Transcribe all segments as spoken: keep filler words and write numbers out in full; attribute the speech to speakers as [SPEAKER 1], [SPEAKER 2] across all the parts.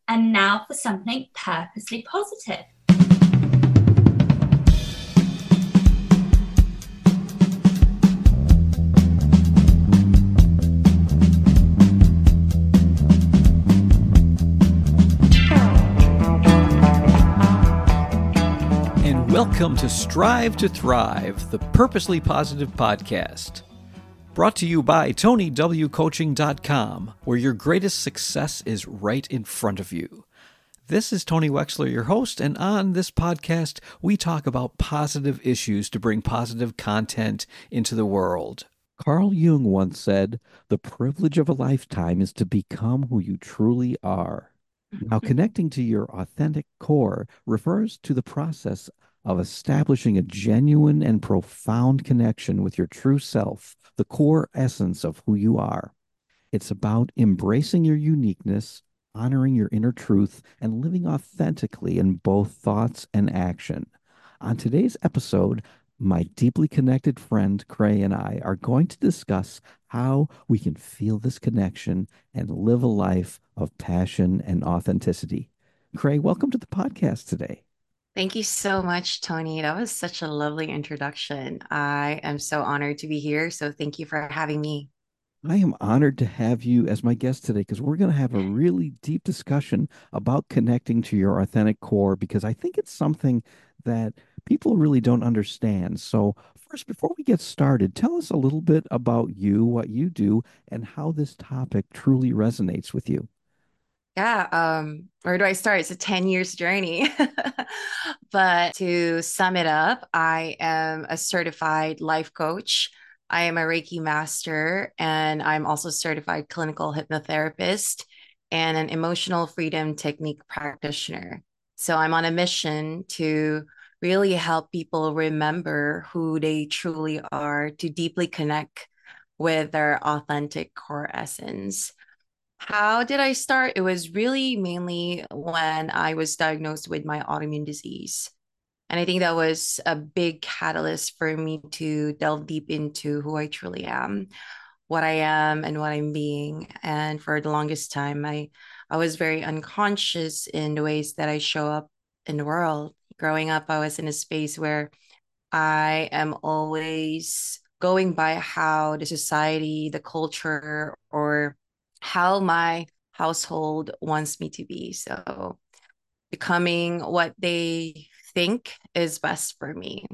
[SPEAKER 1] And now for something purposely positive.
[SPEAKER 2] And welcome to Strive to Thrive, the Purposely Positive Podcast. Brought to you by Tony W Coaching dot com, where your greatest success is right in front of you. This is Tony Wexler, your host, and on this podcast, we talk about positive issues to bring positive content into the world.
[SPEAKER 3] Carl Jung once said, "The privilege of a lifetime is to become who you truly are." Now, connecting to your authentic core refers to the process of establishing a genuine and profound connection with your true self, the core essence of who you are. It's about embracing your uniqueness, honoring your inner truth, and living authentically in both thoughts and action. On today's episode, my deeply connected friend Cray and I are going to discuss how we can feel this connection and live a life of passion and authenticity. Cray, welcome to the podcast today.
[SPEAKER 4] Thank you so much, Tony. That was such a lovely introduction. I am so honored to be here. So thank you for having me.
[SPEAKER 3] I am honored to have you as my guest today because we're going to have a really deep discussion about connecting to your authentic core because I think it's something that people really don't understand. So, first, before we get started, tell us a little bit about you, what you do, and how this topic truly resonates with you.
[SPEAKER 4] Yeah, um, where do I start? It's a ten years journey. But to sum it up, I am a certified life coach. I am a Reiki master, and I'm also certified clinical hypnotherapist and an emotional freedom technique practitioner. So I'm on a mission to really help people remember who they truly are, to deeply connect with their authentic core essence. How did I start? It was really mainly when I was diagnosed with my autoimmune disease. And I think that was a big catalyst for me to delve deep into who I truly am, what I am, and what I'm being. And for the longest time, I, I was very unconscious in the ways that I show up in the world. Growing up, I was in a space where I am always going by how the society, the culture, or how my household wants me to be. So becoming what they think is best for me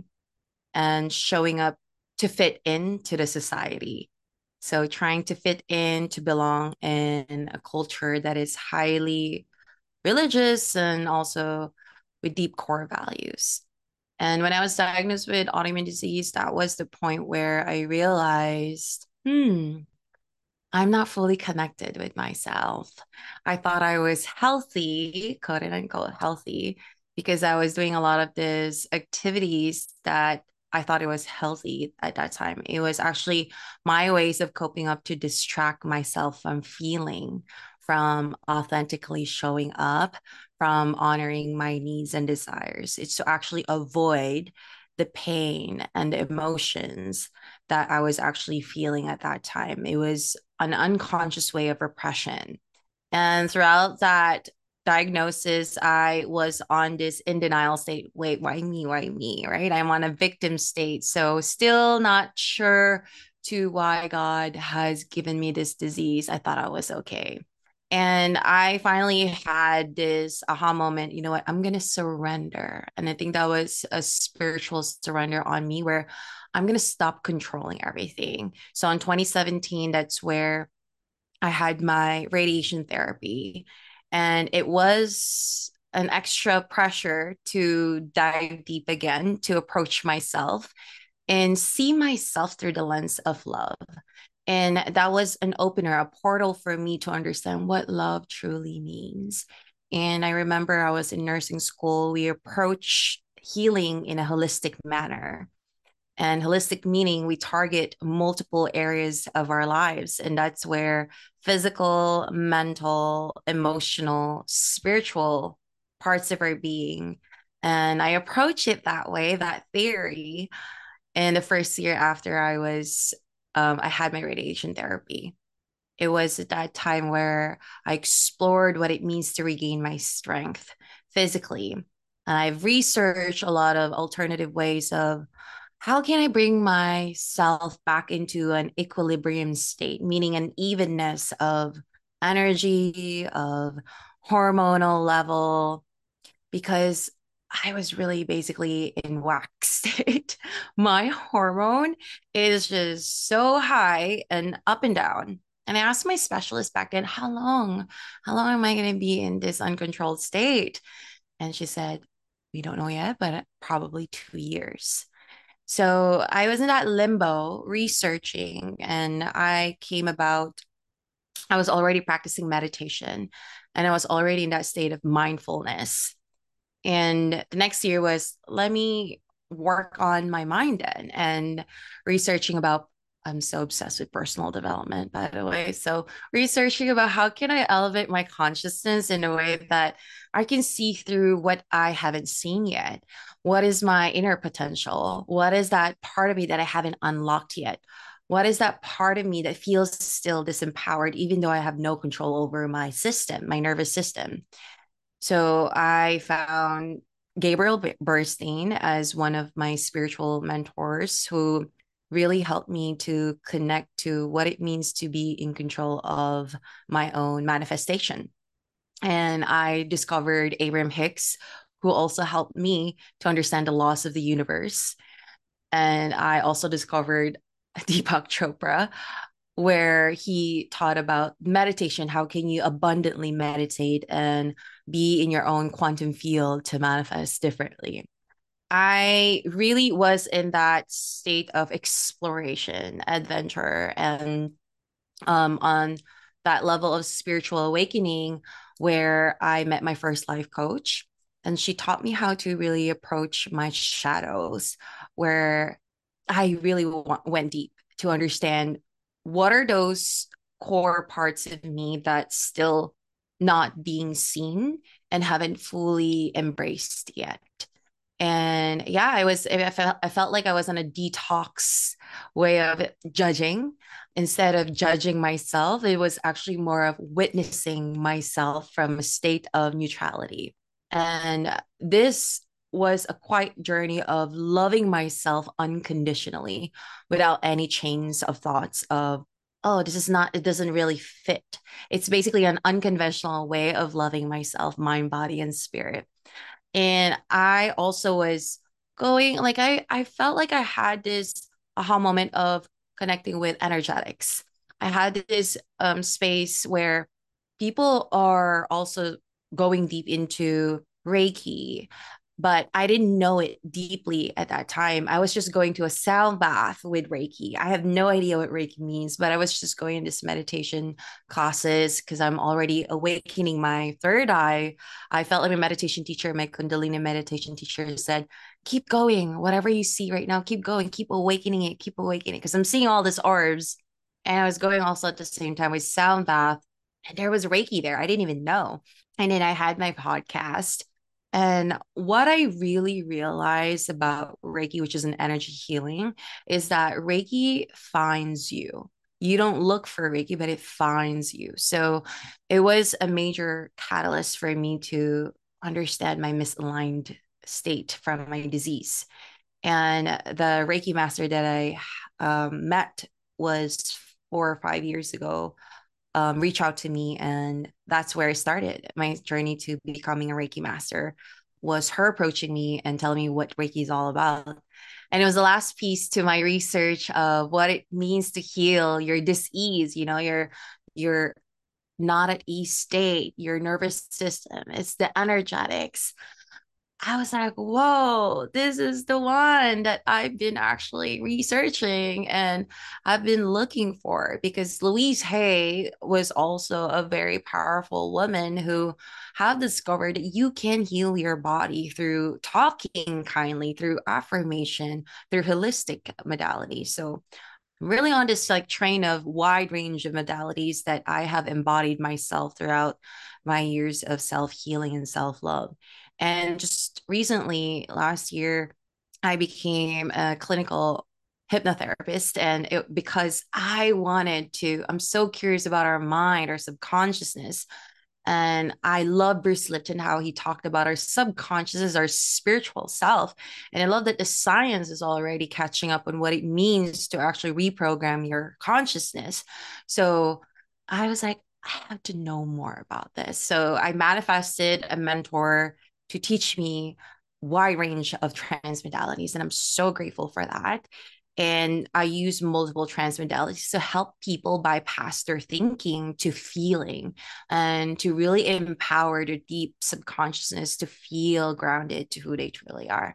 [SPEAKER 4] and showing up to fit into the society. So trying to fit in, to belong in a culture that is highly religious and also with deep core values. And when I was diagnosed with autoimmune disease, that was the point where I realized, hmm, I'm not fully connected with myself. I thought I was healthy, quote unquote healthy, because I was doing a lot of these activities that I thought it was healthy at that time. It was actually my ways of coping up to distract myself from feeling, from authentically showing up, from honoring my needs and desires. It's to actually avoid the pain and the emotions that I was actually feeling at that time. It was an unconscious way of repression. And throughout that diagnosis, I was on this in denial state. Wait, why me? Why me? Right? I'm on a victim state. So, still not sure to why God has given me this disease. I thought I was okay. And I finally had this aha moment. You know what? I'm going to surrender. And I think that was a spiritual surrender on me where I'm going to stop controlling everything. So in twenty seventeen, that's where I had my radiation therapy. And it was an extra pressure to dive deep again, to approach myself and see myself through the lens of love. And that was an opener, a portal for me to understand what love truly means. And I remember I was in nursing school, we approach healing in a holistic manner. And holistic meaning we target multiple areas of our lives. And that's where physical, mental, emotional, spiritual parts of our being. And I approach it that way, that theory, in the first year after I was, um, I had my radiation therapy. It was at that time where I explored what it means to regain my strength physically. And I've researched a lot of alternative ways of how can I bring myself back into an equilibrium state, meaning an evenness of energy, of hormonal level, because I was really basically in whack state. My hormone is just so high and up and down. And I asked my specialist back then, how long, how long am I going to be in this uncontrolled state? And she said, we don't know yet, but probably two years. So I was in that limbo researching, and I came about, I was already practicing meditation, and I was already in that state of mindfulness. And the next year was, let me work on my mind then, and researching about, I'm so obsessed with personal development, by the way. So researching about how can I elevate my consciousness in a way that I can see through what I haven't seen yet. What is my inner potential? What is that part of me that I haven't unlocked yet? What is that part of me that feels still disempowered, even though I have no control over my system, my nervous system? So I found Gabriel Bernstein as one of my spiritual mentors who really helped me to connect to what it means to be in control of my own manifestation. And I discovered Abraham Hicks, who also helped me to understand the laws of the universe. And I also discovered Deepak Chopra, where he taught about meditation. How can you abundantly meditate and be in your own quantum field to manifest differently? I really was in that state of exploration, adventure, and um, on that level of spiritual awakening where I met my first life coach. And she taught me how to really approach my shadows, where I really w- went deep to understand what are those core parts of me that's still not being seen and haven't fully embraced yet. And yeah, I was, I felt, I felt like I was on a detox way of judging. Instead of judging myself, it was actually more of witnessing myself from a state of neutrality. And this was a quiet journey of loving myself unconditionally without any chains of thoughts of, oh, this is not, it doesn't really fit. It's basically an unconventional way of loving myself, mind, body, and spirit. And I also was going, like, I, I felt like I had this aha moment of connecting with energetics. I had this um, space where people are also going deep into Reiki, but I didn't know it deeply at that time. I was just going to a sound bath with Reiki. I have no idea what Reiki means, but I was just going into meditation classes because I'm already awakening my third eye. I felt like my meditation teacher, my Kundalini meditation teacher said, keep going, whatever you see right now, keep going, keep awakening it, keep awakening it. Because I'm seeing all this orbs. And I was going also at the same time with sound bath, and there was Reiki there. I didn't even know. And then I had my podcast. And what I really realized about Reiki, which is an energy healing, is that Reiki finds you. You don't look for Reiki, but it finds you. So it was a major catalyst for me to understand my misaligned state from my disease. And the Reiki master that I um, met was four or five years ago, um, reach out to me. And that's where I started my journey to becoming a Reiki master, was her approaching me and telling me what Reiki is all about. And it was the last piece to my research of what it means to heal your dis-ease, you know, your, your not at ease state, your nervous system. It's the energetics. I was like, whoa, this is the one that I've been actually researching and I've been looking for, because Louise Hay was also a very powerful woman who have discovered that you can heal your body through talking kindly, through affirmation, through holistic modalities. So I'm really on this like train of wide range of modalities that I have embodied myself throughout my years of self-healing and self-love. And just recently, last year, I became a clinical hypnotherapist. And it, because I wanted to, I'm so curious about our mind, our subconsciousness. And I love Bruce Lipton, how he talked about our subconscious as our spiritual self. And I love that the science is already catching up on what it means to actually reprogram your consciousness. So I was like, I have to know more about this. So I manifested a mentor to teach me wide range of transmodalities. And I'm so grateful for that. And I use multiple transmodalities to help people bypass their thinking to feeling and to really empower their deep subconsciousness to feel grounded to who they truly are.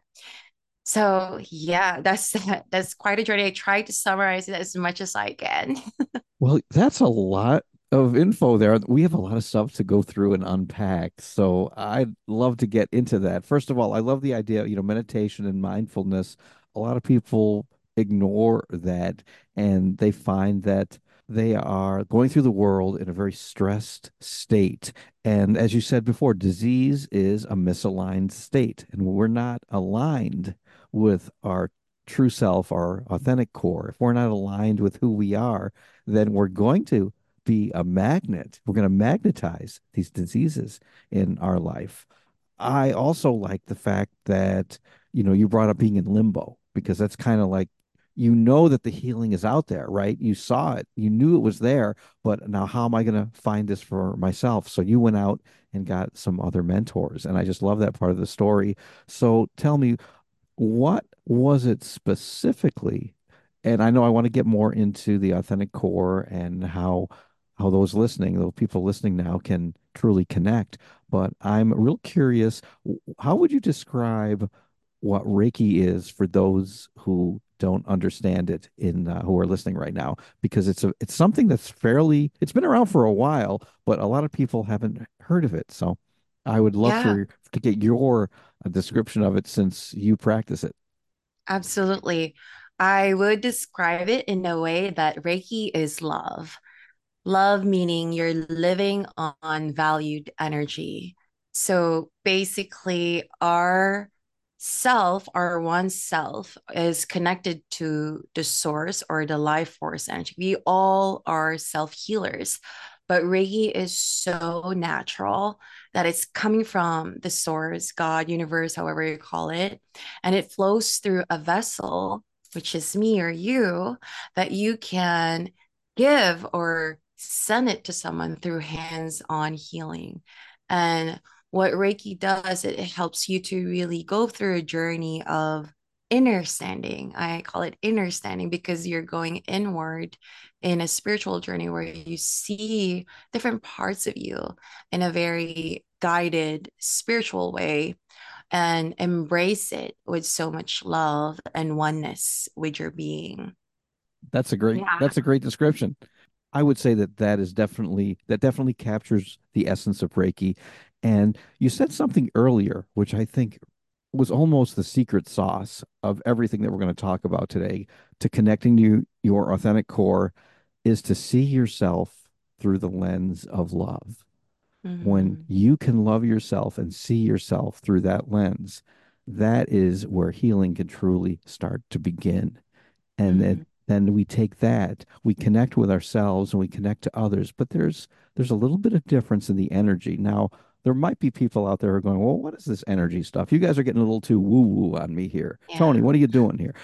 [SPEAKER 4] So yeah, that's that's quite a journey. I try to summarize it as much as I can.
[SPEAKER 3] Well, that's a lot of info there. We have a lot of stuff to go through and unpack. So I'd love to get into that. First of all, I love the idea, you know, meditation and mindfulness. A lot of people ignore that and they find that they are going through the world in a very stressed state. And as you said before, disease is a misaligned state. And when we're not aligned with our true self, our authentic core, if we're not aligned with who we are, then we're going to be a magnet. We're going to magnetize these diseases in our life. I also like the fact that, you know, you brought up being in limbo because that's kind of like, you know, that the healing is out there, right? You saw it, you knew it was there, but now how am I going to find this for myself? So you went out and got some other mentors. And I just love that part of the story. So tell me, what was it specifically? And I know I want to get more into the authentic core and how how those listening, those people listening now can truly connect. But I'm real curious, w- how would you describe what Reiki is for those who don't understand it in uh, who are listening right now? Because it's a it's something that's fairly it's been around for a while, but a lot of people haven't heard of it. So I would love
[SPEAKER 4] Yeah,
[SPEAKER 3] for to get your uh, description of it since you practice it.
[SPEAKER 4] absolutely. I would describe it in a way that Reiki is love. Love meaning you're living on valued energy. So basically, our self, our one self, is connected to the source or the life force energy. We all are self healers, but Reiki is so natural that it's coming from the source, God, universe, however you call it, and it flows through a vessel, which is me or you, that you can give or send it to someone through hands-on healing. And what Reiki does, it, it helps you to really go through a journey of inner standing. I call it inner standing because you're going inward in a spiritual journey where you see different parts of you in a very guided spiritual way and embrace it with so much love and oneness with your being.
[SPEAKER 3] That's a great
[SPEAKER 4] Yeah.
[SPEAKER 3] that's a great description. I would say that that is definitely that definitely captures the essence of Reiki. And you said something earlier, which I think was almost the secret sauce of everything that we're going to talk about today, to connecting to your authentic core, is to see yourself through the lens of love. When
[SPEAKER 4] Mhm.
[SPEAKER 3] you can love yourself and see yourself through that lens, that is where healing can truly start to begin. And then
[SPEAKER 4] Mhm.
[SPEAKER 3] then we take that, we connect with ourselves and we connect to others, but there's there's a little bit of difference in the energy. Now there might be people out there who are going, well, what is this energy stuff? You guys are getting a little too woo woo on me here. Tony,
[SPEAKER 4] Yeah.
[SPEAKER 3] what are you doing here?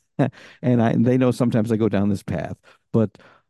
[SPEAKER 3] And I and they know sometimes I go down this path, but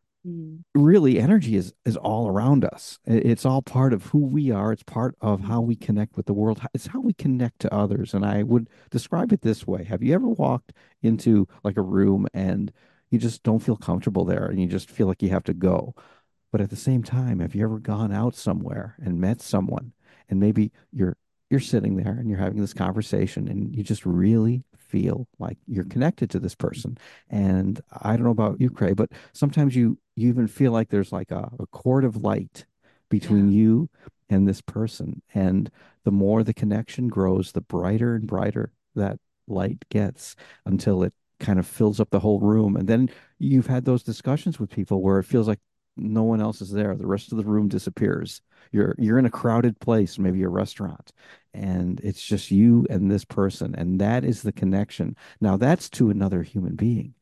[SPEAKER 4] Mm.
[SPEAKER 3] really energy is is all around us. It's all part of who we are. It's part of how
[SPEAKER 4] Mhm.
[SPEAKER 3] we connect with the world. It's how we connect to others. And I would describe it this way. Have you ever walked into like a room and you just don't feel comfortable there and you just feel like you have to go? But at the same time, have you ever gone out somewhere and met someone and maybe you're you're sitting there and you're having this conversation and you just really feel like you're connected to this person. And I don't know about you, Craig, but sometimes you you even feel like there's like a, a cord of light between
[SPEAKER 4] Yeah.
[SPEAKER 3] you and this person. And the more the connection grows, the brighter and brighter that light gets until it kind of fills up the whole room. And then you've had those discussions with people where it feels like no one else is there. The rest of the room disappears. You're you're in a crowded place, maybe a restaurant, and it's just you and this person, and that is the connection. Now that's to another human being,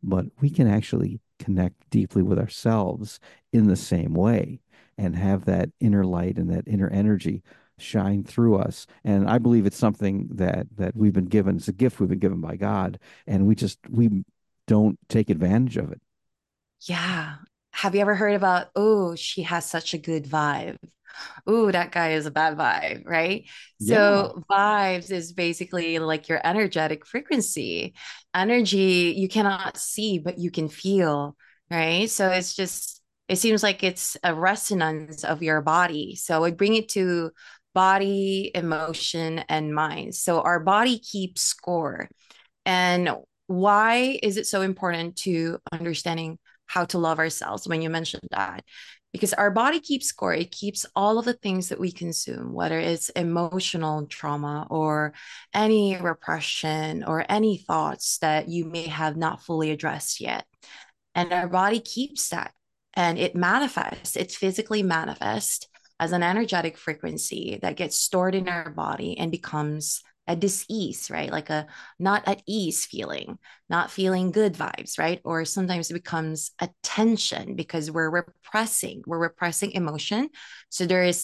[SPEAKER 3] but we can actually connect deeply with ourselves in the same way and have that inner light and that inner energy shine through us. And I believe it's something that that we've been given. It's a gift we've been given by God, and we just we don't take advantage of it.
[SPEAKER 4] Yeah. Have you ever heard about, oh, she has such a good vibe? Oh, that guy is a bad vibe, right?
[SPEAKER 3] Yeah.
[SPEAKER 4] So, vibes is basically like your energetic frequency. Energy you cannot see, but you can feel, right? So, it's just, it seems like it's a resonance of your body. So, I bring it to body, emotion, and mind. So, our body keeps score. And why is it so important to understanding how to love ourselves when you mentioned that? Because our body keeps score, it keeps all of the things that we consume, whether it's emotional trauma or any repression or any thoughts that you may have not fully addressed yet. And our body keeps that and it manifests, it's physically manifest as an energetic frequency that gets stored in our body and becomes a dis-ease, right? Like a not at ease feeling, not feeling good vibes, right? Or sometimes it becomes a tension because we're repressing, we're repressing emotion. So there is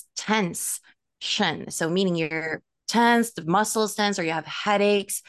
[SPEAKER 4] tension. So meaning you're tense, the muscles tense, or you have headaches.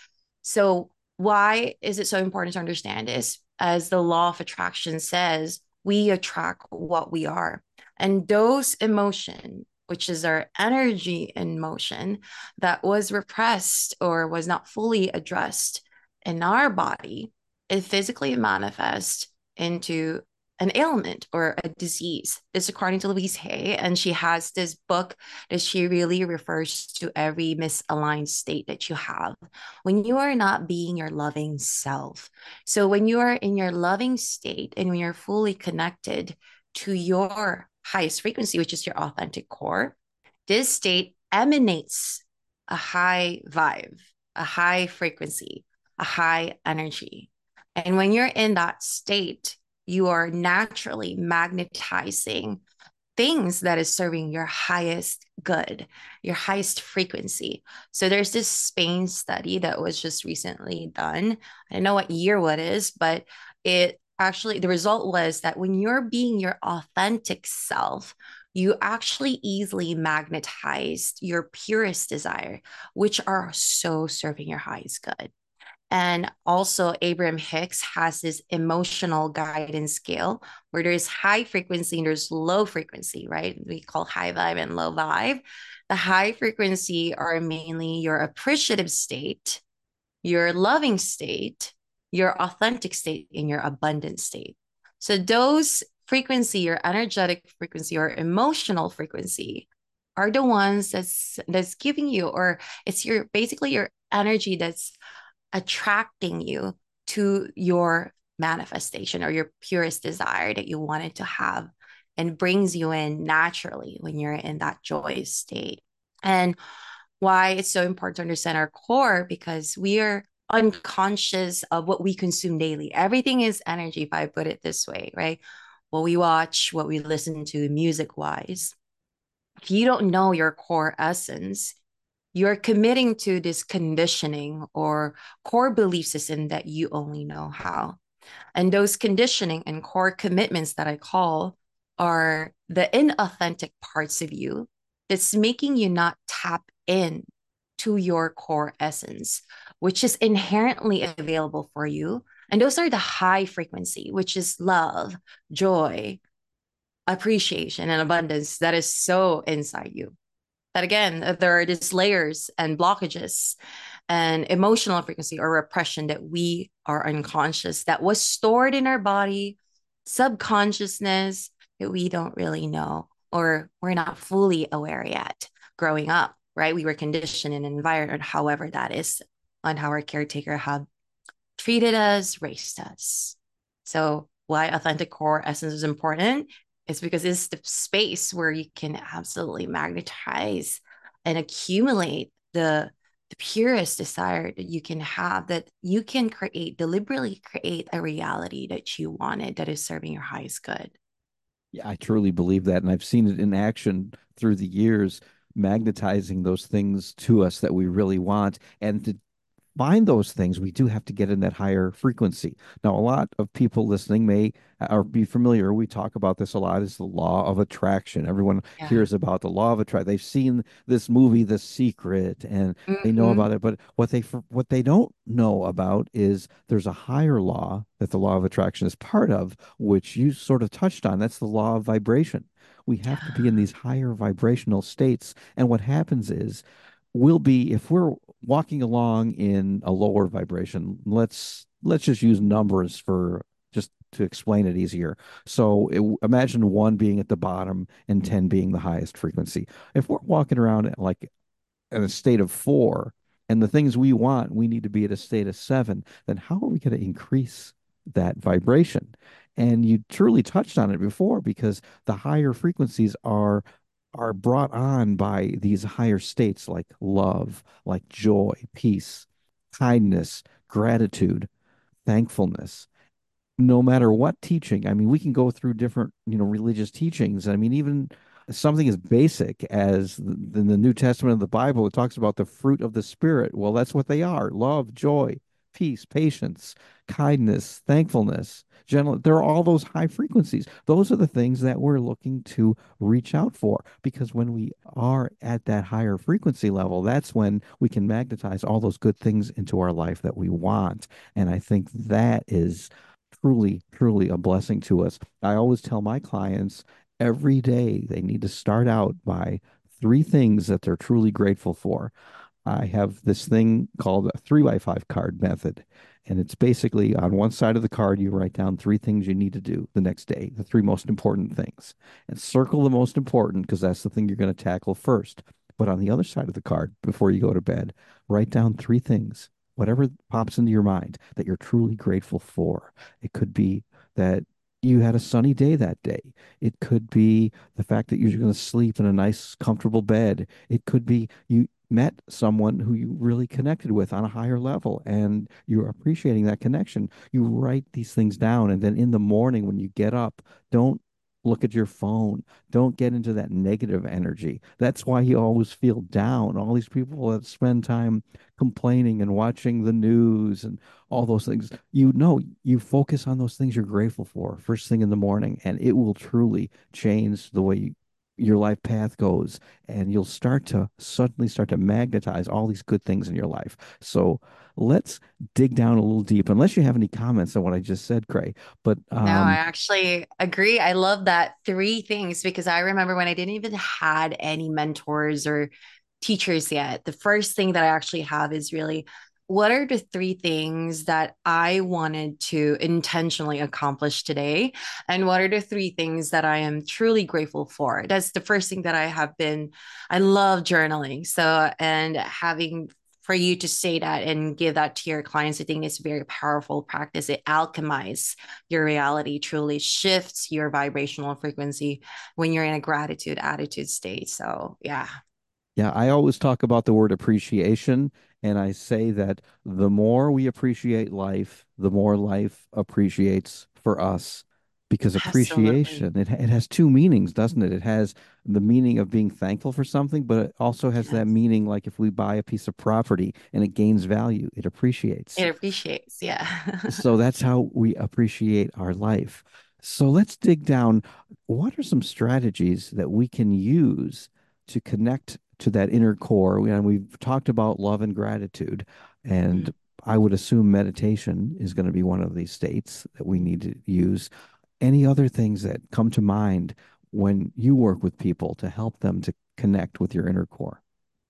[SPEAKER 4] So why is it so important to understand this? As the law of attraction says, we attract what we are. And those emotion, which is our energy in motion that was repressed or was not fully addressed in our body, it physically manifests into an ailment or a disease. This according to Louise Hay, and she has this book that she really refers to every misaligned state that you have when you are not being your loving self. So when you are in your loving state and when you're fully connected to your highest frequency, which is your authentic core, this state emanates a high vibe, a high frequency, a high energy. And when you're in that state, you are naturally magnetizing things that is serving your highest good, your highest frequency. So there's this Spain study that was just recently done. I don't know what year what is, but it actually, the result was that when you're being your authentic self, you actually easily magnetized your purest desire, which are so serving your highest good. And also, Abraham Hicks has this emotional guidance scale where there's high frequency and there's low frequency, right? We call high vibe and low vibe. The high frequency are mainly your appreciative state, your loving state, your authentic state, and your abundant state. So, those frequency, your energetic frequency or emotional frequency, are the ones that's that's giving you, or it's your basically your energy that's attracting you to your manifestation or your purest desire that you wanted to have and brings you in naturally when you're in that joy state. And why it's so important to understand our core, because we are unconscious of what we consume daily. Everything is energy, if I put it this way, right? What we watch, what we listen to music wise. If you don't know your core essence, you're committing to this conditioning or core belief system that you only know how. And those conditioning and core commitments that I call are the inauthentic parts of you that's making you not tap in to your core essence, which is inherently available for you. And those are the high frequency, which is love, joy, appreciation, and abundance that is so inside you. That again, there are these layers and blockages and emotional frequency or repression that we are unconscious, that was stored in our body, subconsciousness that we don't really know or we're not fully aware yet growing up, right? We were conditioned in an environment, however that is, on how our caretaker have treated us, raised us. So why authentic core essence is important is because it's the space where you can absolutely magnetize and accumulate the the purest desire that you can have, that you can create, deliberately create a reality that you wanted that is serving your highest good.
[SPEAKER 3] Yeah, I truly believe that. And I've seen it in action through the years, magnetizing those things to us that we really want. And to find those things, we do have to get in that higher frequency. Now, a lot of people listening may or be familiar. We talk about this a lot, is the law of attraction. Everyone
[SPEAKER 4] Yeah.
[SPEAKER 3] hears about the law of attraction. They've seen this movie, The Secret, and they know
[SPEAKER 4] Hmm.
[SPEAKER 3] about it. But what they what they don't know about is there's a higher law that the law of attraction is part of, which you sort of touched on. That's the law of vibration. We have to be in these higher vibrational states. And what happens is we'll be, if we're walking along in a lower vibration, let's let's just use numbers for just to explain it easier. So it, imagine one being at the bottom and ten being the highest frequency. If we're walking around at like in a state of four, and the things we want, we need to be at a state of seven, then how are we going to increase that vibration? And you truly touched on it before, because the higher frequencies are are brought on by these higher states like love, like joy, peace, kindness, gratitude, thankfulness. No matter what teaching, I mean, we can go through different, you know, religious teachings. I mean, even something as basic as the, in the New Testament of the Bible, it talks about the fruit of the Spirit. Well, that's what they are: love, joy, peace, patience, kindness, thankfulness, gentle. There are all those high frequencies. Those are the things that we're looking to reach out for, because when we are at that higher frequency level, that's when we can magnetize all those good things into our life that we want. And I think that is truly, truly a blessing to us. I always tell my clients every day they need to start out by three things that they're truly grateful for. I have this thing called a three by five card method. And it's basically on one side of the card, you write down three things you need to do the next day, the three most important things, and circle the most important because that's the thing you're going to tackle first. But on the other side of the card, before you go to bed, write down three things, whatever pops into your mind, that you're truly grateful for. It could be that you had a sunny day that day. It could be the fact that you're going to sleep in a nice, comfortable bed. It could be you met someone who you really connected with on a higher level and you're appreciating that connection. You write these things down, and then in the morning when you get up, don't look at your phone. Don't get into that negative energy. That's why you always feel down. All these people that spend time complaining and watching the news and all those things, you know, you focus on those things you're grateful for first thing in the morning, and it will truly change the way you, your life path goes, and you'll start to suddenly start to magnetize all these good things in your life. So let's dig down a little deep, unless you have any comments on what I just said, Cray. But
[SPEAKER 4] No, I
[SPEAKER 3] um,
[SPEAKER 4] actually agree. I love that three things because I remember when I didn't even had any mentors or teachers yet. The first thing that I actually have is really what are the three things that I wanted to intentionally accomplish today? And what are the three things that I am truly grateful for? That's the first thing that I have been, I love journaling. So, and having for you to say that and give that to your clients, I think it's a very powerful practice. It alchemizes your reality, truly shifts your vibrational frequency when you're in a gratitude attitude state. So, yeah.
[SPEAKER 3] yeah, I always talk about the word appreciation, and I say that the more we appreciate life, the more life appreciates for us. Because
[SPEAKER 4] Absolutely.
[SPEAKER 3] appreciation, it, it has two meanings, doesn't it? It has the meaning of being thankful for something, but it also has that
[SPEAKER 4] Yes.
[SPEAKER 3] meaning like if we buy a piece of property and it gains value, it appreciates.
[SPEAKER 4] It appreciates. Yeah.
[SPEAKER 3] So that's how we appreciate our life. So let's dig down. What are some strategies that we can use to connect to that inner core? And we've talked about love and gratitude,
[SPEAKER 4] Mhm.
[SPEAKER 3] and I would assume meditation is going to be one of these states that we need to use. Any other things that come to mind when you work with people to help them to connect with your inner core?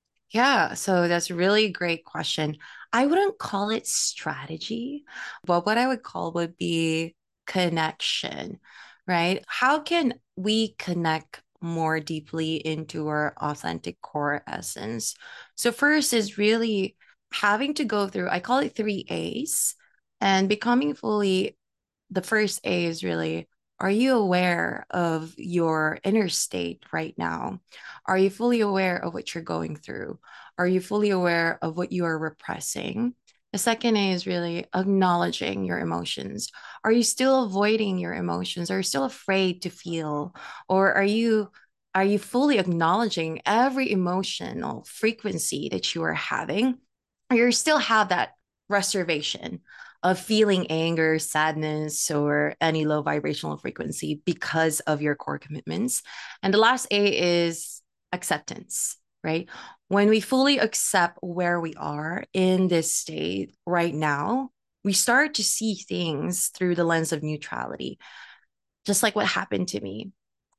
[SPEAKER 4] Yeah, so that's a really great question. I wouldn't call it strategy, but what I would call would be connection, right? How can we connect more deeply into our authentic core essence? So, first is really having to go through, I call it three A's, and becoming fully the first A is really, are you aware of your inner state right now? Are you fully aware of what you're going through? Are you fully aware of what you are repressing? The second A is really acknowledging your emotions. Are you still avoiding your emotions? Are you still afraid to feel? Or are you are you fully acknowledging every emotional frequency that you are having? Or you still have that reservation of feeling anger, sadness, or any low vibrational frequency because of your core commitments. And the last A is acceptance, right? When we fully accept where we are in this state right now, we start to see things through the lens of neutrality. Just like what happened to me.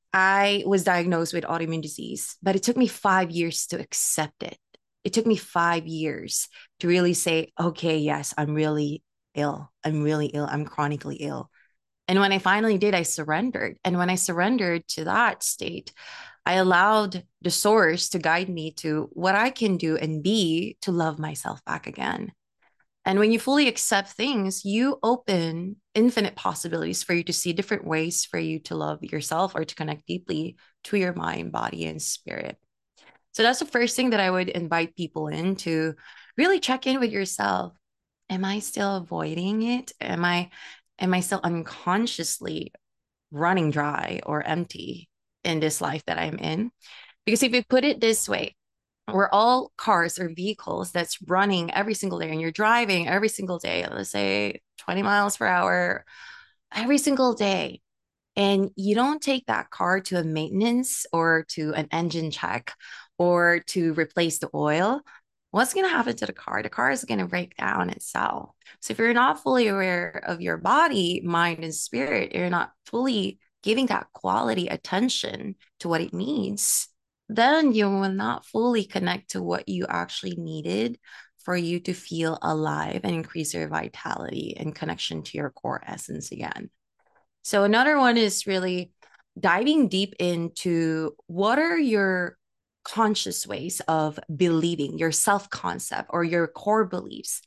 [SPEAKER 4] I was diagnosed with autoimmune disease, but it took me five years to accept it. It took me five years to really say, okay, yes, I'm really ill. I'm really ill. I'm chronically ill. And when I finally did, I surrendered. And when I surrendered to that state, I allowed the source to guide me to what I can do and be to love myself back again. And when you fully accept things, you open infinite possibilities for you to see different ways for you to love yourself or to connect deeply to your mind, body, and spirit. So that's the first thing that I would invite people in to really check in with yourself. Am I still avoiding it? Am I, am I still unconsciously running dry or empty in this life that I'm in? Because if you put it this way, we're all cars or vehicles that's running every single day, and you're driving every single day, let's say twenty miles per hour every single day. And you don't take that car to a maintenance or to an engine check or to replace the oil. What's going to happen to the car? The car is going to break down itself. So if you're not fully aware of your body, mind, and spirit, you're not fully giving that quality attention to what it needs, then you will not fully connect to what you actually needed for you to feel alive and increase your vitality and connection to your core essence again. So another one is really diving deep into what are your conscious ways of believing, your self-concept or your core beliefs.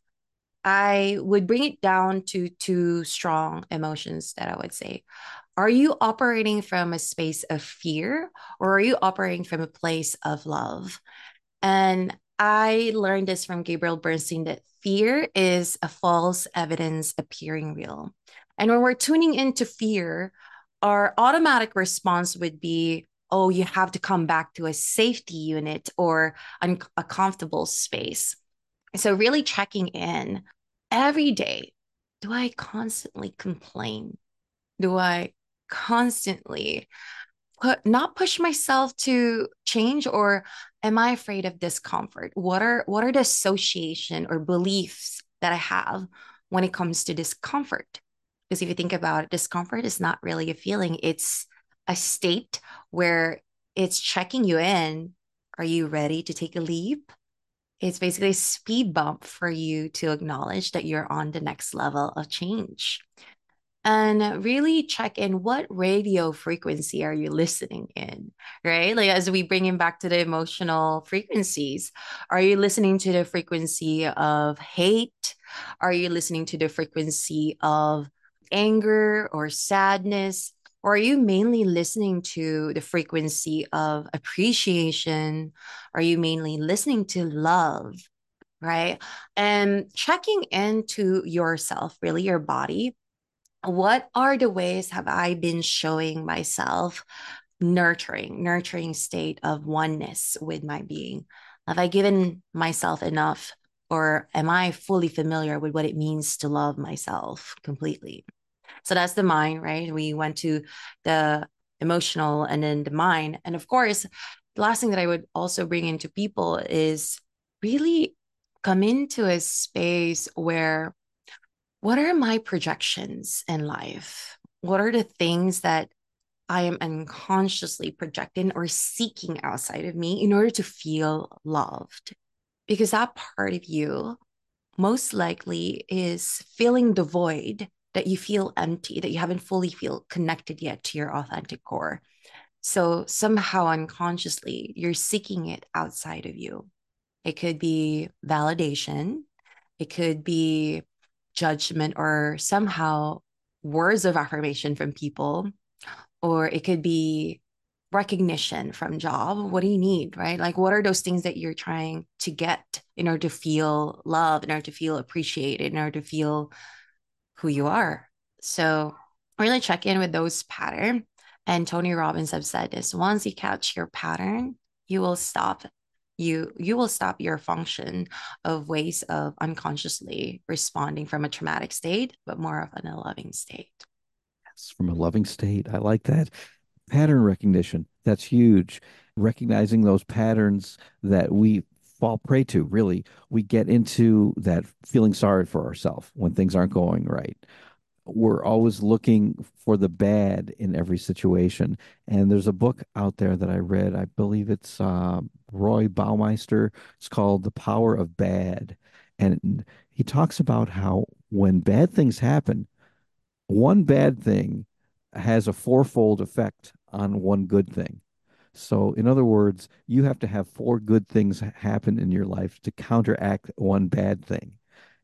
[SPEAKER 4] I would bring it down to two strong emotions that I would say. Are you operating from a space of fear, or are you operating from a place of love? And I learned this from Gabriel Bernstein, that fear is a false evidence appearing real. And when we're tuning into fear, our automatic response would be, oh, you have to come back to a safety unit or un- a comfortable space. So really checking in every day. Do I constantly complain? Do I constantly put not push myself to change, or am I afraid of discomfort? What are what are the association or beliefs that I have when it comes to discomfort? Because if you think about it, discomfort is not really a feeling, it's a state where it's checking you in. Are you ready to take a leap? It's basically a speed bump for you to acknowledge that you're on the next level of change. And really check in, what radio frequency are you listening in, right? Like, as we bring it back to the emotional frequencies, are you listening to the frequency of hate? Are you listening to the frequency of anger or sadness? Or are you mainly listening to the frequency of appreciation? Are you mainly listening to love, right? And checking into yourself, really your body. What are the ways have I been showing myself nurturing, nurturing state of oneness with my being? Have I given myself enough, or am I fully familiar with what it means to love myself completely? So that's the mind, right? We went to the emotional and then the mind. And of course, the last thing that I would also bring into people is really come into a space where, what are my projections in life? What are the things that I am unconsciously projecting or seeking outside of me in order to feel loved? Because that part of you most likely is filling the void that you feel empty, that you haven't fully feel connected yet to your authentic core. So somehow unconsciously, you're seeking it outside of you. It could be validation. It could be judgment or somehow words of affirmation from people, or it could be recognition from job. What do you need, right? Like, what are those things that you're trying to get in order to feel love, in order to feel appreciated, in order to feel who you are? So really check in with those patterns. And Tony Robbins have said this: once you catch your pattern, you will stop you you will stop your function of ways of unconsciously responding from a traumatic state, but more of in a loving state.
[SPEAKER 3] Yes, from a loving state. I like that. Pattern recognition. That's huge. Recognizing those patterns that we fall prey to, really. We get into that feeling sorry for ourselves when things aren't going right. We're always looking for the bad in every situation. And there's a book out there that I read. I believe it's uh, Roy Baumeister. It's called The Power of Bad. And he talks about how when bad things happen, one bad thing has a fourfold effect on one good thing. So, in other words, you have to have four good things happen in your life to counteract one bad thing.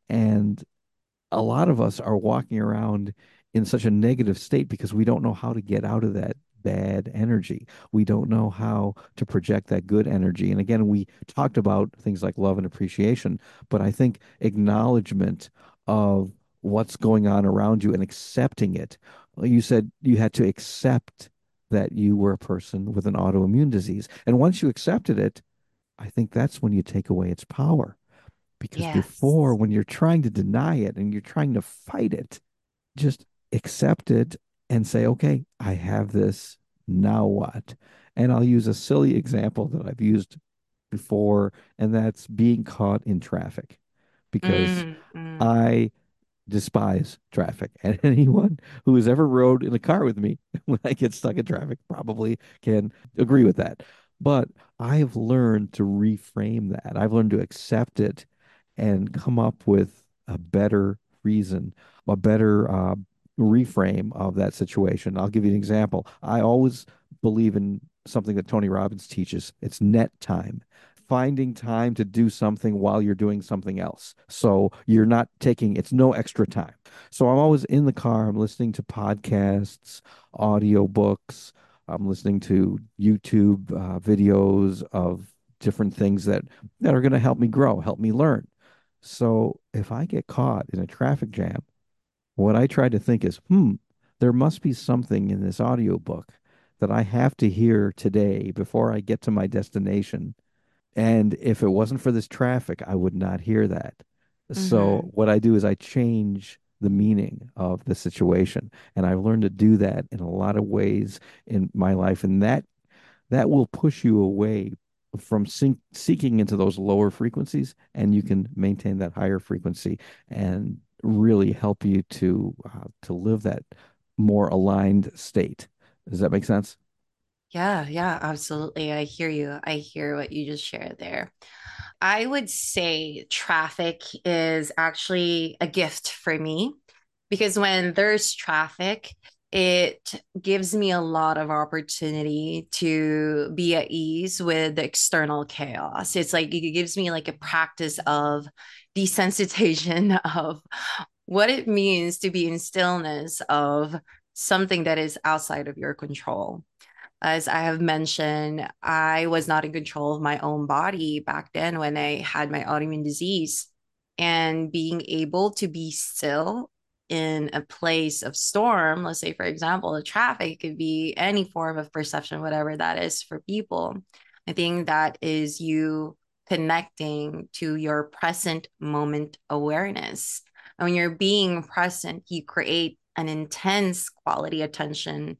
[SPEAKER 3] And a lot of us are walking around in such a negative state because we don't know how to get out of that bad energy. We don't know how to project that good energy. And again, we talked about things like love and appreciation, but I think acknowledgement of what's going on around you and accepting it. You said you had to accept that you were a person with an autoimmune disease. And once you accepted it, I think that's when you take away its power. Because before,
[SPEAKER 4] Yes.
[SPEAKER 3] when you're trying to deny it and you're trying to fight it, just accept it and say, okay, I have this. Now what? And I'll use a silly example that I've used before, and that's being caught in traffic because
[SPEAKER 4] Mm, mm.
[SPEAKER 3] I despise traffic. And anyone who has ever rode in a car with me when I get stuck in traffic probably can agree with that. But I have learned to reframe that. I've learned to accept it and come up with a better reason, a better uh, reframe of that situation. I'll give you an example. I always believe in something that Tony Robbins teaches. It's net time, finding time to do something while you're doing something else. So you're not taking, it's no extra time. So I'm always in the car. I'm listening to podcasts, audiobooks. I'm listening to YouTube uh, videos of different things that that are going to help me grow, help me learn. So if I get caught in a traffic jam, what I try to think is, hmm, there must be something in this audiobook that I have to hear today before I get to my destination, and if it wasn't for this traffic, I would not hear that. So
[SPEAKER 4] Mm-hmm.
[SPEAKER 3] what I do is I change the meaning of the situation. And I've learned to do that in a lot of ways in my life. And that that will push you away from sink, seeking into those lower frequencies, and you can maintain that higher frequency and really help you to uh, to live that more aligned state. Does that make sense?
[SPEAKER 4] Yeah, yeah, absolutely. I hear you. I hear what you just shared there. I would say traffic is actually a gift for me because when there's traffic, it gives me a lot of opportunity to be at ease with the external chaos. It's like it gives me like a practice of desensitization of what it means to be in stillness of something that is outside of your control. As I have mentioned, I was not in control of my own body back then when I had my autoimmune disease. And being able to be still in a place of storm, let's say, for example, the traffic, it could be any form of perception, whatever that is for people. I think that is you connecting to your present moment awareness. And when you're being present, you create an intense quality attention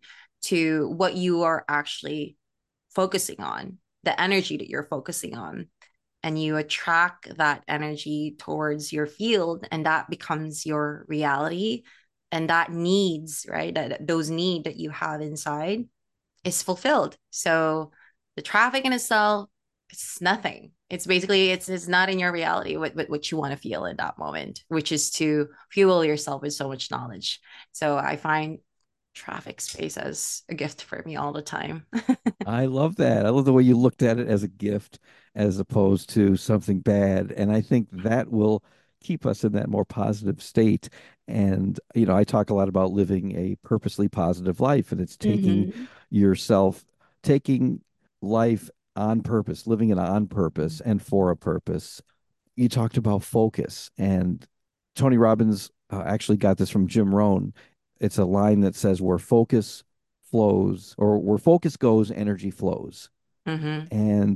[SPEAKER 4] to what you are actually focusing on, the energy that you're focusing on. And you attract that energy towards your field, and that becomes your reality. And that needs, right? That those need that you have inside is fulfilled. So the traffic in itself, it's nothing. It's basically it's it's not in your reality what, what what you want to feel in that moment, which is to fuel yourself with so much knowledge. So I find traffic space as a gift for me all the time.
[SPEAKER 3] I love that. I love the way you looked at it as a gift as opposed to something bad. And I think that will keep us in that more positive state. And, you know, I talk a lot about living a purposely positive life, and it's taking
[SPEAKER 4] Mm-hmm.
[SPEAKER 3] yourself, taking life on purpose, living it on purpose and for a purpose. You talked about focus, and Tony Robbins uh, actually got this from Jim Rohn. It's a line that says, where focus flows, or where focus goes, energy flows.
[SPEAKER 4] Mm-hmm.
[SPEAKER 3] And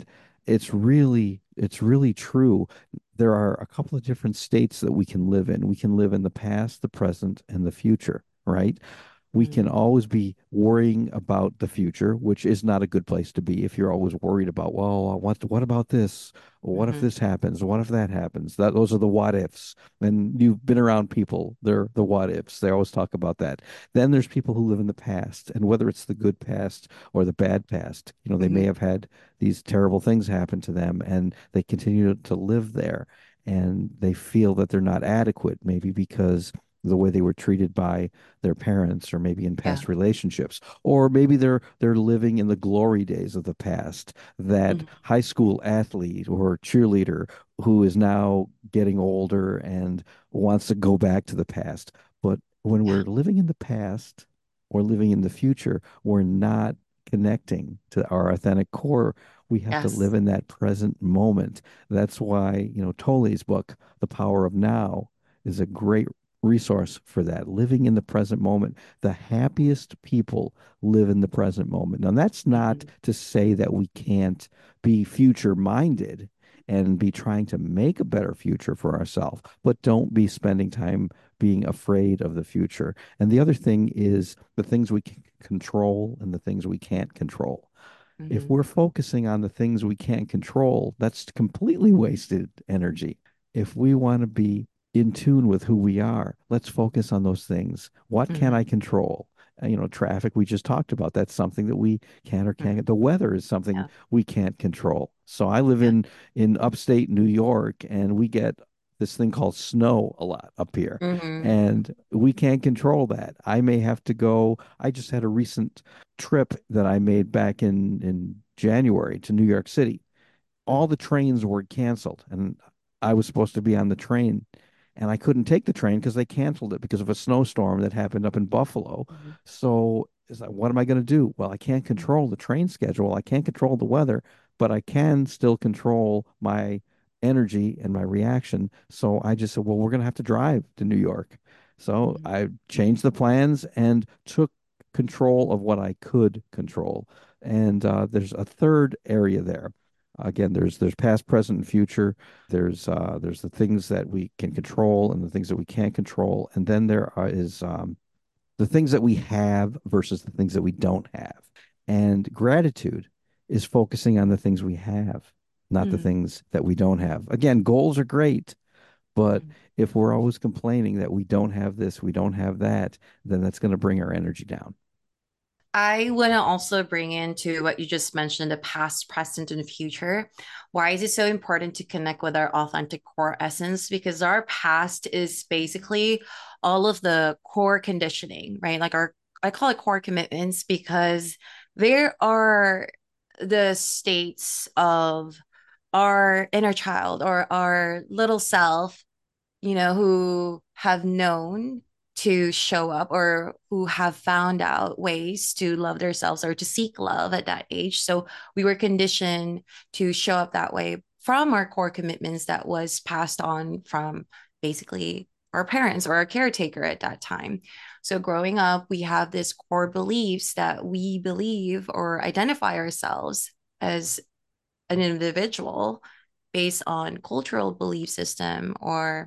[SPEAKER 3] it's really it's really true. There are a couple of different states that we can live in. We can live in the past, the present, and the future, right? We can
[SPEAKER 4] Mm-hmm.
[SPEAKER 3] always be worrying about the future, which is not a good place to be if you're always worried about, well, what what about this? Or what if
[SPEAKER 4] Mm-hmm.
[SPEAKER 3] this happens? What if that happens? That those are the what ifs. And you've been around people, they're the what ifs. They always talk about that. Then there's people who live in the past, and whether it's the good past or the bad past, you know, they may
[SPEAKER 4] Mm-hmm.
[SPEAKER 3] have had these terrible things happen to them and they continue to live there and they feel that they're not adequate, maybe because the way they were treated by their parents or maybe in
[SPEAKER 4] Yeah.
[SPEAKER 3] past relationships, or maybe they're they're living in the glory days of the past, that
[SPEAKER 4] Mm-hmm.
[SPEAKER 3] high school athlete or cheerleader who is now getting older and wants to go back to the past. But when
[SPEAKER 4] Yeah.
[SPEAKER 3] we're living in the past or living in the future, we're not connecting to our authentic core. We have to live
[SPEAKER 4] Yes.
[SPEAKER 3] in that present moment. That's why, you know, Tolle's book, The Power of Now, is a great resource for that. Living in the present moment. The happiest people live in the present moment. Now, that's not
[SPEAKER 4] Mm-hmm.
[SPEAKER 3] to say that we can't be future minded and be trying to make a better future for ourselves, but don't be spending time being afraid of the future. And the other thing is the things we can control and the things we can't control. If
[SPEAKER 4] Mm-hmm.
[SPEAKER 3] we're focusing on the things we can't control, that's completely wasted energy. If we want to be in tune with who we are, let's focus on those things. What can I
[SPEAKER 4] Mm-hmm.
[SPEAKER 3] control? Uh, You know, traffic, we just talked about. That's something that we can or
[SPEAKER 4] Mm-hmm.
[SPEAKER 3] can't. The weather is something
[SPEAKER 4] Yeah.
[SPEAKER 3] we can't control. So I live
[SPEAKER 4] Yeah.
[SPEAKER 3] in in upstate New York, and we get this thing called snow a lot up here,
[SPEAKER 4] Mm-hmm.
[SPEAKER 3] and we can't control that. I may have to go. I just had a recent trip that I made back in in January to New York City. All the trains were canceled, and I was supposed to be on the train, and I couldn't take the train because they canceled it because of a snowstorm that happened up in Buffalo.
[SPEAKER 4] Mm-hmm.
[SPEAKER 3] So it's like, what am I going to do? Well, I can't control the train schedule. I can't control the weather, but I can still control my energy and my reaction. So I just said, well, we're going to have to drive to New York. So
[SPEAKER 4] Mm-hmm.
[SPEAKER 3] I changed the plans and took control of what I could control. And uh, there's a third area there. Again, there's there's past, present, and future. There's uh, there's the things that we can control and the things that we can't control, and then there are, is um, the things that we have versus the things that we don't have. And gratitude is focusing on the things we have, not the
[SPEAKER 4] Mm-hmm.
[SPEAKER 3] things that we don't have. Again, goals are great, but
[SPEAKER 4] Mm-hmm.
[SPEAKER 3] if we're always complaining that we don't have this, we don't have that, then that's going to bring our energy down.
[SPEAKER 4] I want to also bring into what you just mentioned, the past, present, and future. Why is it so important to connect with our authentic core essence? Because our past is basically all of the core conditioning, right? Like our, I call it core commitments because there are the states of our inner child or our little self, you know, who have known to show up or who have found out ways to love themselves or to seek love at that age. So we were conditioned to show up that way from our core commitments that was passed on from basically our parents or our caretaker at that time. So growing up, we have this core beliefs that we believe or identify ourselves as an individual based on cultural belief system or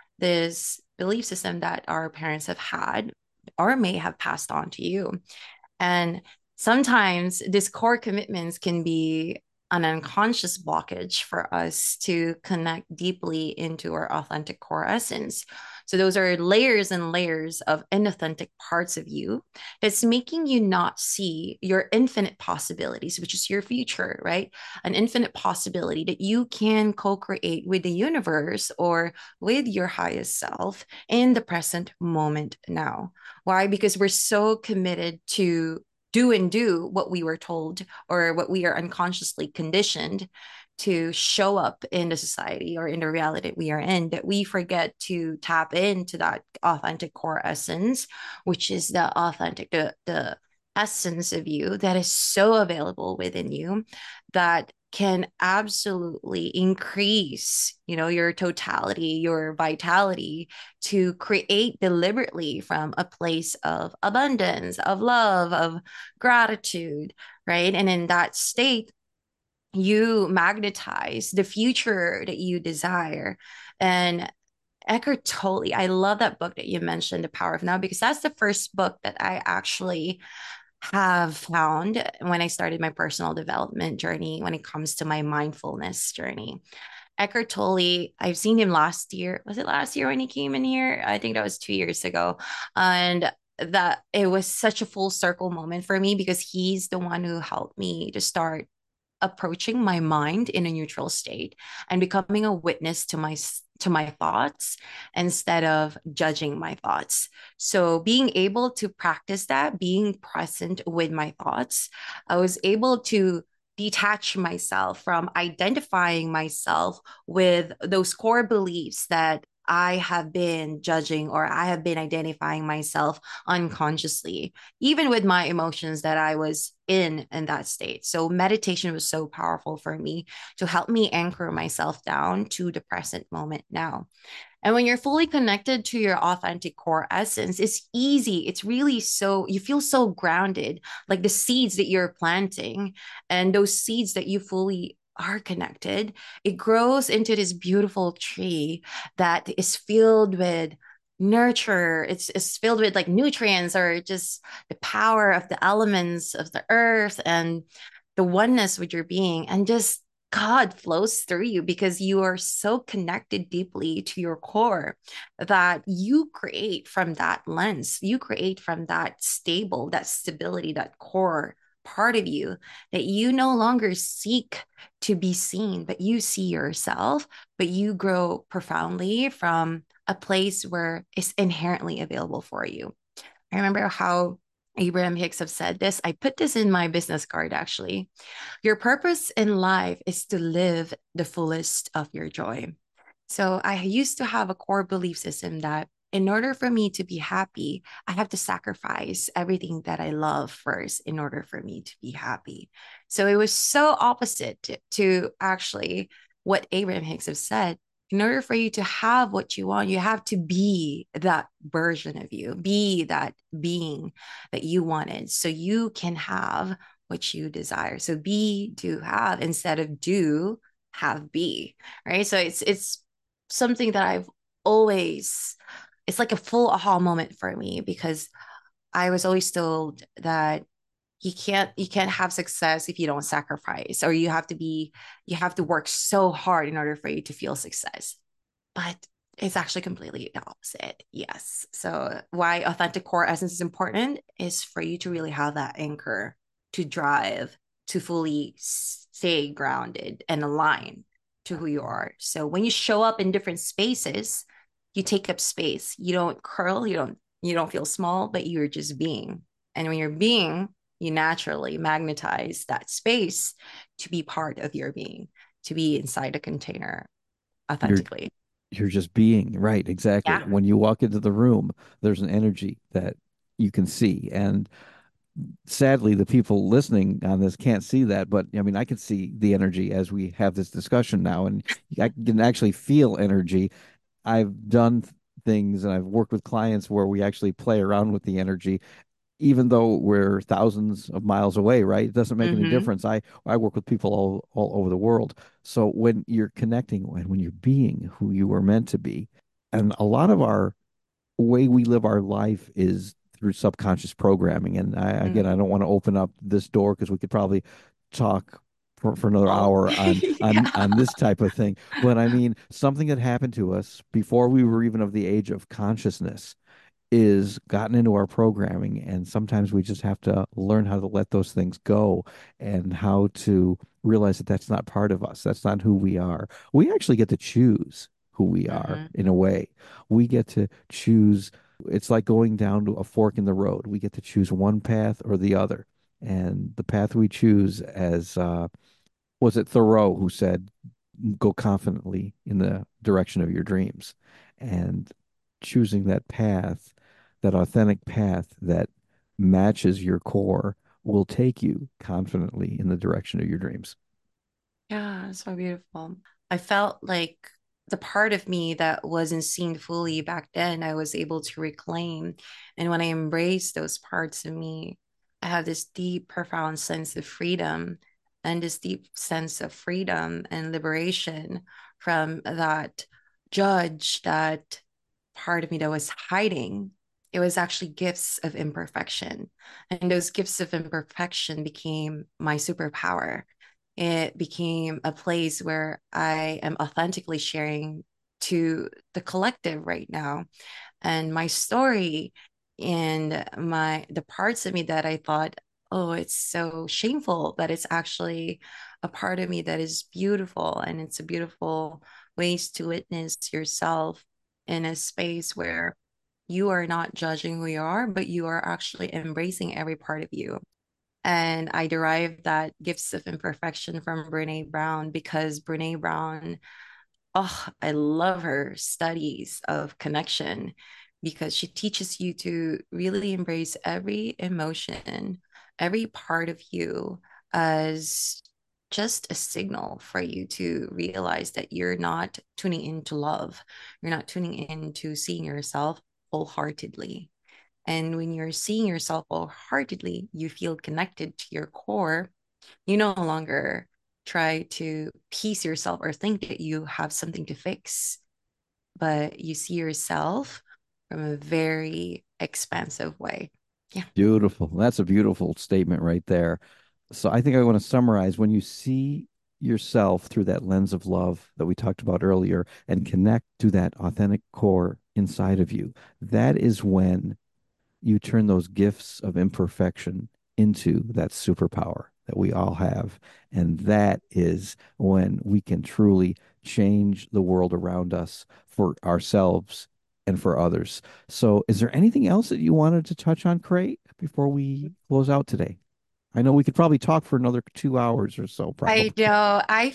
[SPEAKER 4] this belief system that our parents have had or may have passed on to you. And sometimes these core commitments can be an unconscious blockage for us to connect deeply into our authentic core essence. So those are layers and layers of inauthentic parts of you that's making you not see your infinite possibilities, which is your future, right? An infinite possibility that you can co-create with the universe or with your highest self in the present moment now. Why? Because we're so committed to do and do what we were told or what we are unconsciously conditioned to show up in the society or in the reality we are in, that we forget to tap into that authentic core essence, which is the authentic, the, the essence of you that is so available within you that can absolutely increase, you know, your totality, your vitality to create deliberately from a place of abundance, of love, of gratitude, right? And in that state, you magnetize the future that you desire. And Eckhart Tolle, I love that book that you mentioned, The Power of Now, because that's the first book that I actually have found when I started my personal development journey when it comes to my mindfulness journey. Eckhart Tolle, I've seen him last year. Was it last year when he came in here? I think that was two years ago. And that it was such a full circle moment for me because he's the one who helped me to start approaching my mind in a neutral state and becoming a witness to my to my thoughts instead of judging my thoughts. So being able to practice that, being present with my thoughts, I was able to detach myself from identifying myself with those core beliefs that I have been judging or I have been identifying myself unconsciously, even with my emotions that I was in in that state. So meditation was so powerful for me to help me anchor myself down to the present moment now. And when you're fully connected to your authentic core essence, it's easy. It's really so, you feel so grounded, like the seeds that you're planting and those seeds that you fully are connected, it grows into this beautiful tree that is filled with nurture. It's, it's filled with like nutrients or just the power of the elements of the earth and the oneness with your being. And just God flows through you because you are so connected deeply to your core that you create from that lens. You create from that stable, that stability, that core part of you that you no longer seek to be seen, but you see yourself, but you grow profoundly from a place where it's inherently available for you. I remember how Abraham Hicks have said this. I put this in my business card actually. Your purpose in life is to live the fullest of your joy. So I used to have a core belief system that in order for me to be happy, I have to sacrifice everything that I love first in order for me to be happy. So it was so opposite to, to actually what Abraham Hicks have said. In order for you to have what you want, you have to be that version of you, be that being that you wanted so you can have what you desire. So be, do, have instead of do, have, be, right? So it's it's something that I've always, it's like a full aha moment for me because I was always told that you can't you can't have success if you don't sacrifice, or you have to be you have to work so hard in order for you to feel success. But it's actually completely the opposite. Yes. So why authentic core essence is important is for you to really have that anchor to drive, to fully stay grounded and align to who you are. So when you show up in different spaces, you take up space. You don't curl, you don't you don't feel small, but you're just being. And when you're being, you naturally magnetize that space to be part of your being, to be inside a container authentically.
[SPEAKER 3] You're, you're just being, right? Exactly.
[SPEAKER 4] Yeah.
[SPEAKER 3] When you walk into the room, there's an energy that you can see. And sadly, the people listening on this can't see that, but I mean, I can see the energy as we have this discussion now, and I can actually feel energy. I've done things and I've worked with clients where we actually play around with the energy, even though we're thousands of miles away, right? It doesn't make any
[SPEAKER 4] Mm-hmm.
[SPEAKER 3] difference. I I work with people all all over the world. So when you're connecting and when you're being who you were meant to be, and a lot of our way we live our life is through subconscious programming. And I, again, I don't want to open up this door because we could probably talk for, for another
[SPEAKER 4] Oh,
[SPEAKER 3] hour on on
[SPEAKER 4] yeah.
[SPEAKER 3] on this type of thing. But I mean, something that happened to us before we were even of the age of consciousness is gotten into our programming, and sometimes we just have to learn how to let those things go and how to realize that that's not part of us. That's not who we are. We actually get to choose who we are
[SPEAKER 4] Mm-hmm.
[SPEAKER 3] in a way. We get to choose. It's like going down to a fork in the road. We get to choose one path or the other. And the path we choose, as uh, was it Thoreau who said, go confidently in the direction of your dreams. And choosing that path, that authentic path that matches your core, will take you confidently in the direction of your dreams.
[SPEAKER 4] Yeah, so beautiful. I felt like the part of me that wasn't seen fully back then, I was able to reclaim. And when I embraced those parts of me, I have this deep, profound sense of freedom and this deep sense of freedom and liberation from that judge, that part of me that was hiding. It was actually gifts of imperfection. And those gifts of imperfection became my superpower. It became a place where I am authentically sharing to the collective right now. And my story and my the parts of me that I thought, oh, it's so shameful, that it's actually a part of me that is beautiful. And it's a beautiful ways to witness yourself in a space where you are not judging who you are, but you are actually embracing every part of you. And I derived that gifts of imperfection from Brene Brown, because Brene Brown, oh, I love her studies of connection, because she teaches you to really embrace every emotion, every part of you as just a signal for you to realize that you're not tuning into love. You're not tuning into seeing yourself wholeheartedly. And when you're seeing yourself wholeheartedly, you feel connected to your core. You no longer try to piece yourself or think that you have something to fix, but you see yourself from a very expansive way. Yeah.
[SPEAKER 3] Beautiful. That's a beautiful statement right there. So I think I want to summarize when you see yourself through that lens of love that we talked about earlier and connect to that authentic core inside of you, that is when you turn those gifts of imperfection into that superpower that we all have. And that is when we can truly change the world around us for ourselves and for others. So, is there anything else that you wanted to touch on, Cray, before we close out today? I know we could probably talk for another two hours or so,
[SPEAKER 4] I
[SPEAKER 3] probably.
[SPEAKER 4] know. I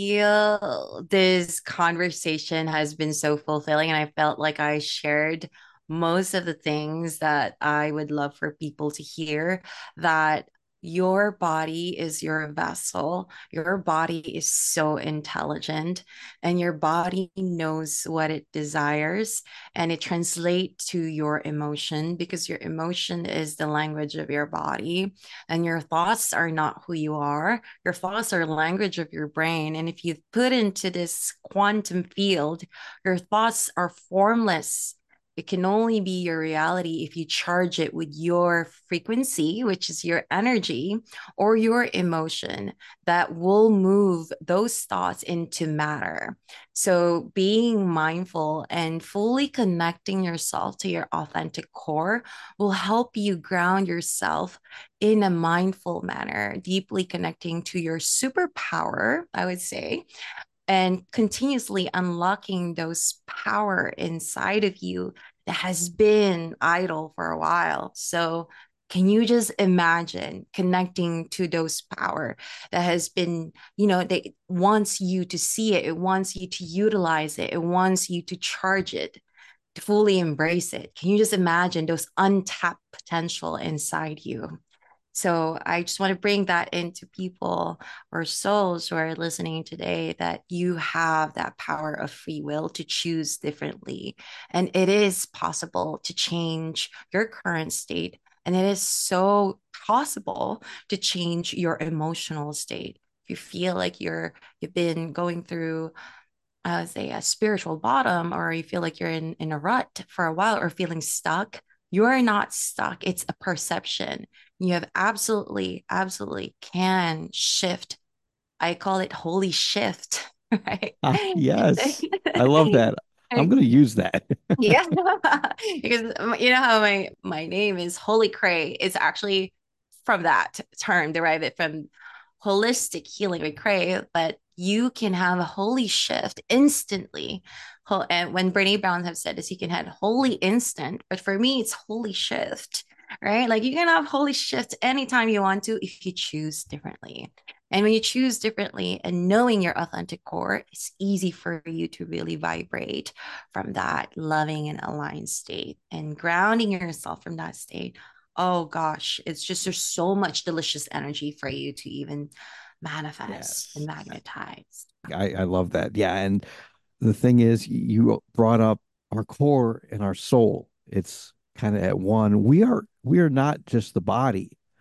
[SPEAKER 4] feel this conversation has been so fulfilling, and I felt like I shared most of the things that I would love for people to hear, that your body is your vessel. Your body is so intelligent, and your body knows what it desires, and it translates to your emotion, because your emotion is the language of your body, and your thoughts are not who you are. Your thoughts are language of your brain. And if you put into this quantum field, your thoughts are formless. It can only be your reality if you charge it with your frequency, which is your energy, or your emotion that will move those thoughts into matter. So, being mindful and fully connecting yourself to your authentic core will help you ground yourself in a mindful manner, deeply connecting to your superpower, I would say, and continuously unlocking those power inside of you that has been idle for a while. So, can you just imagine connecting to those power that has been, you know, that wants you to see it, it wants you to utilize it, it wants you to charge it, to fully embrace it? Can you just imagine those untapped potential inside you? So I just want to bring that into people or souls who are listening today, that you have that power of free will to choose differently. And it is possible to change your current state. And it is so possible to change your emotional state. If you feel like you're you've been going through, uh, say, a spiritual bottom, or you feel like you're in, in a rut for a while, or feeling stuck, you are not stuck. It's a perception. You have absolutely, absolutely can shift. I call it holy shift, right?
[SPEAKER 3] Ah, yes. I love that. I'm going to use that.
[SPEAKER 4] Yeah, because um, you know how my my name is Holy Cray. It's actually from that term, derived it from holistic healing with Cray. But you can have a holy shift instantly. Ho- And when Brene Brown have said this, you can have holy instant. But for me, it's holy shift, right? Like you can have holy shift anytime you want to if you choose differently. And when you choose differently and knowing your authentic core, it's easy for you to really vibrate from that loving and aligned state, and grounding yourself from that state. Oh gosh, it's just there's so much delicious energy for you to even manifest and
[SPEAKER 3] Yes.
[SPEAKER 4] magnetize.
[SPEAKER 3] I, I love that. Yeah. And the thing is, you brought up our core and our soul. It's kind of at one. We are we are not just the body.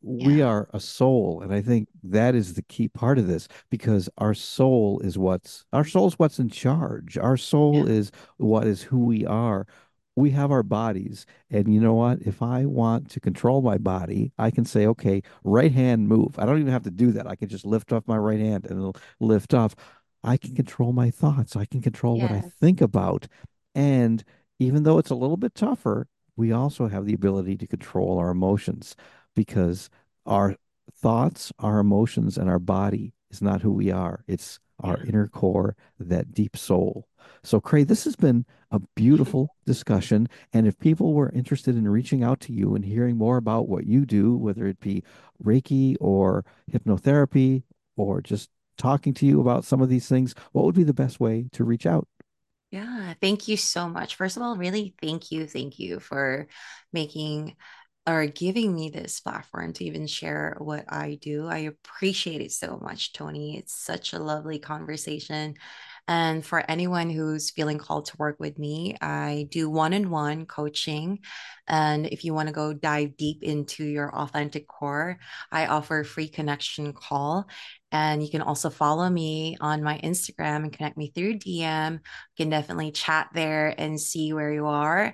[SPEAKER 3] we
[SPEAKER 4] Yeah.
[SPEAKER 3] are a soul, and I think that is the key part of this, because our soul is what's our soul's what's in charge. Our soul
[SPEAKER 4] Yeah.
[SPEAKER 3] is what is who we are. We have our bodies, and you know what? If I want to control my body, I can say, okay, right hand move. I don't even have to do that. I can just lift off my right hand and it'll lift off. I can control my thoughts. I can control what I
[SPEAKER 4] Yes.
[SPEAKER 3] think about. And even though it's a little bit tougher, we also have the ability to control our emotions, because our thoughts, our emotions, and our body is not who we are. It's our
[SPEAKER 4] Yeah.
[SPEAKER 3] inner core, that deep soul. So, Cray, this has been a beautiful discussion. And if people were interested in reaching out to you and hearing more about what you do, whether it be Reiki or hypnotherapy or just talking to you about some of these things, what would be the best way to reach out?
[SPEAKER 4] Yeah, thank you so much. First of all, really thank you, thank you for making or giving me this platform to even share what I do. I appreciate it so much, Tony. It's such a lovely conversation. And for anyone who's feeling called to work with me, I do one-on-one coaching. And if you want to go dive deep into your authentic core, I offer a free connection call. And you can also follow me on my Instagram and connect me through D M. You can definitely chat there and see where you are.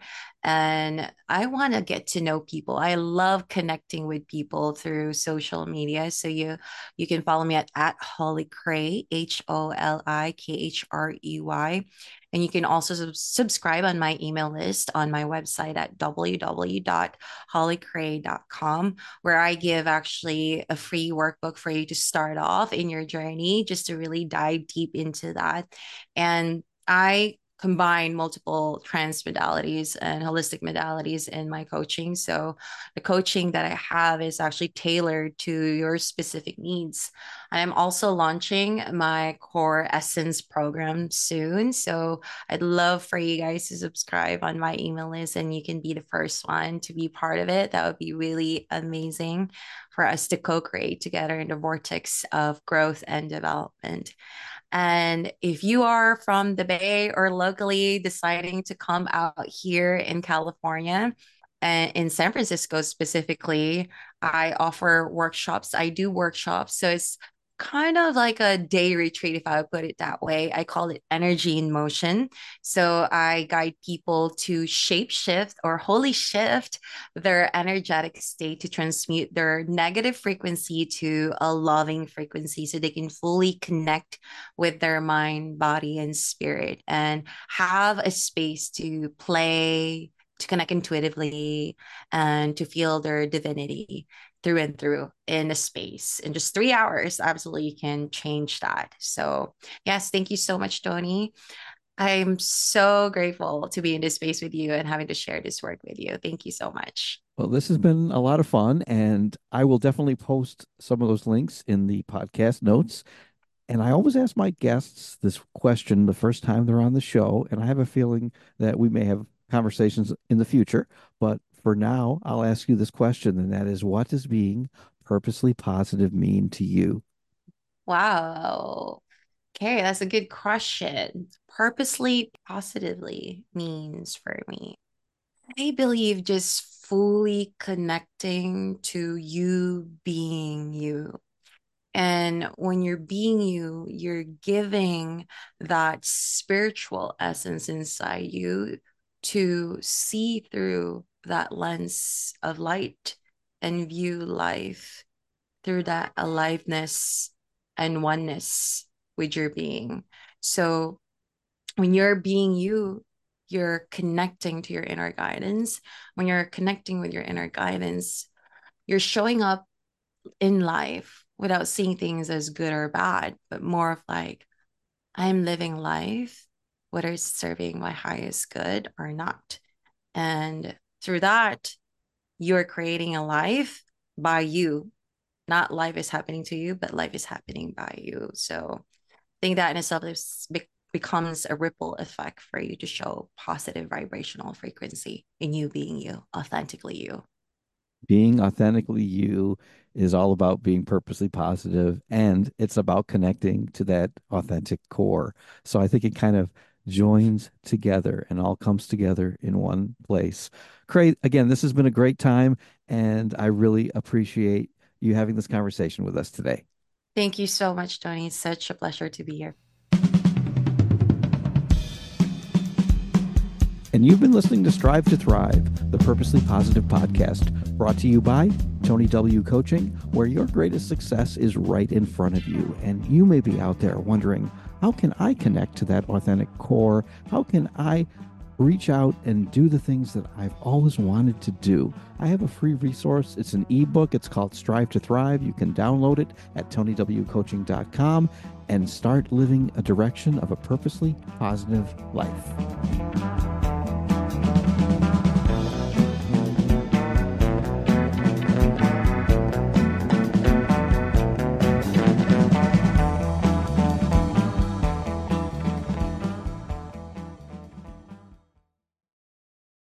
[SPEAKER 4] And I want to get to know people. I love connecting with people through social media. So you you can follow me at, at Holly Cray, H O L I K H R E Y. And you can also sub- subscribe on my email list on my website at w w w dot holly cray dot com, where I give actually a free workbook for you to start off in your journey, just to really dive deep into that. And I combine multiple trance modalities and holistic modalities in my coaching. So the coaching that I have is actually tailored to your specific needs. I'm also launching my Core Essence program soon. So I'd love for you guys to subscribe on my email list and you can be the first one to be part of it. That would be really amazing for us to co-create together in the vortex of growth and development. And if you are from the Bay or locally deciding to come out here in California, and in San Francisco specifically, I offer workshops. I do workshops. So it's kind of like a day retreat, if I would put it that way. I call it energy in motion. So I guide people to shape shift or wholly shift their energetic state to transmute their negative frequency to a loving frequency so they can fully connect with their mind, body, and spirit and have a space to play, to connect intuitively, and to feel their divinity through and through in a space. In just three hours, absolutely can change that. So, yes, thank you so much, Tony. I'm so grateful to be in this space with you and having to share this work with you. Thank you so much.
[SPEAKER 3] Well, this has been a lot of fun, and I will definitely post some of those links in the podcast notes. And I always ask my guests this question the first time they're on the show, and I have a feeling that we may have conversations in the future. But for now, I'll ask you this question, and that is, what does being purposely positive mean to you?
[SPEAKER 4] Wow. Okay, that's a good question. Purposely positively means for me, I believe just fully connecting to you being you. And when you're being you, you're giving that spiritual essence inside you to see through that lens of light and view life through that aliveness and oneness with your being. So when you're being you, you're connecting to your inner guidance. When you're connecting with your inner guidance, you're showing up in life without seeing things as good or bad, but more of like, I'm living life, whether it's serving my highest good or not. And through that, you're creating a life by you. Not life is happening to you, but life is happening by you. So I think that in itself is, be- becomes a ripple effect for you to show positive vibrational frequency in you being you, authentically you.
[SPEAKER 3] Being authentically you is all about being purposely positive, and it's about connecting to that authentic core. So I think it kind of joins together and all comes together in one place. Craig, again, this has been a great time, and I really appreciate you having this conversation with us today.
[SPEAKER 4] Thank you so much, Tony. It's such a pleasure to be here.
[SPEAKER 3] And you've been listening to Strive to Thrive, the Purposely Positive podcast, brought to you by Tony W. Coaching, where your greatest success is right in front of you. And you may be out there wondering, how can I connect to that authentic core? How can I reach out and do the things that I've always wanted to do? I have a free resource. It's an ebook. It's called Strive to Thrive. You can download it at tony w coaching dot com and start living a direction of a purposely positive life.